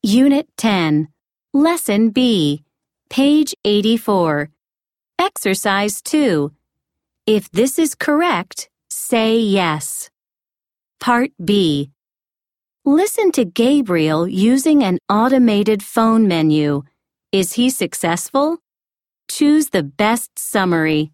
Unit 10, Lesson B, page 84. Exercise 2. If this is correct, say yes. Part B. Listen to Gabriel using an automated phone menu. Is he successful? Choose the best summary.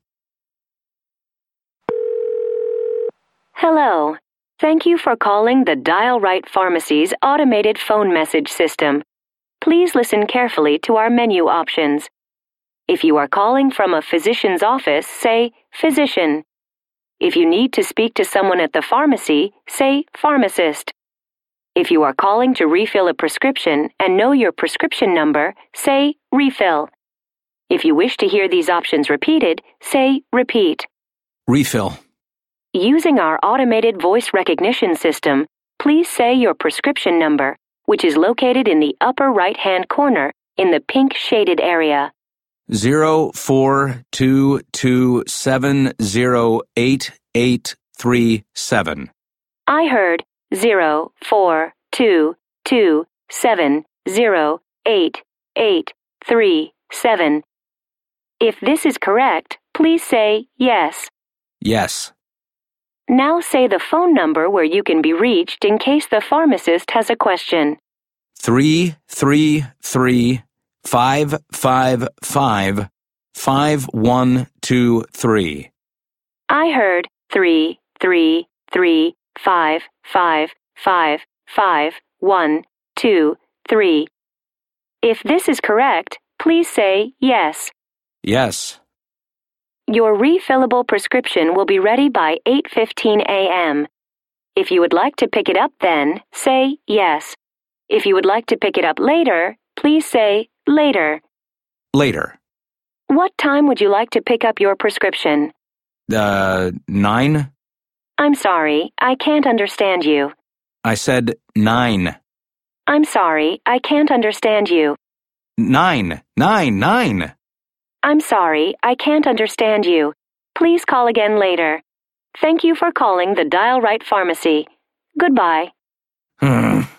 Hello. Thank you for calling the Dial Right Pharmacy's automated phone message system. Please listen carefully to our menu options. If you are calling from a physician's office, say physician. If you need to speak to someone at the pharmacy, say pharmacist. If you are calling to refill a prescription and know your prescription number, say refill. If you wish to hear these options repeated, say repeat. Refill. Using our automated voice recognition system, please say your prescription number, which is located in the upper right-hand corner in the pink shaded area. 0422708837. I heard 0422708837. If this is correct, please say yes. Yes. Now say the phone number where you can be reached in case the pharmacist has a question. 333-555-5123. I heard 333-555-5123. If this is correct, please say yes. Yes. Your refillable prescription will be ready by 8:15 a.m. If you would like to pick it up then, say yes. If you would like to pick it up later, please say later. Later. What time would you like to pick up your prescription? 9? I'm sorry, I can't understand you. I said 9. I'm sorry, I can't understand you. 9. I'm sorry, I can't understand you. Please call again later. Thank you for calling the Dial Right Pharmacy. Goodbye.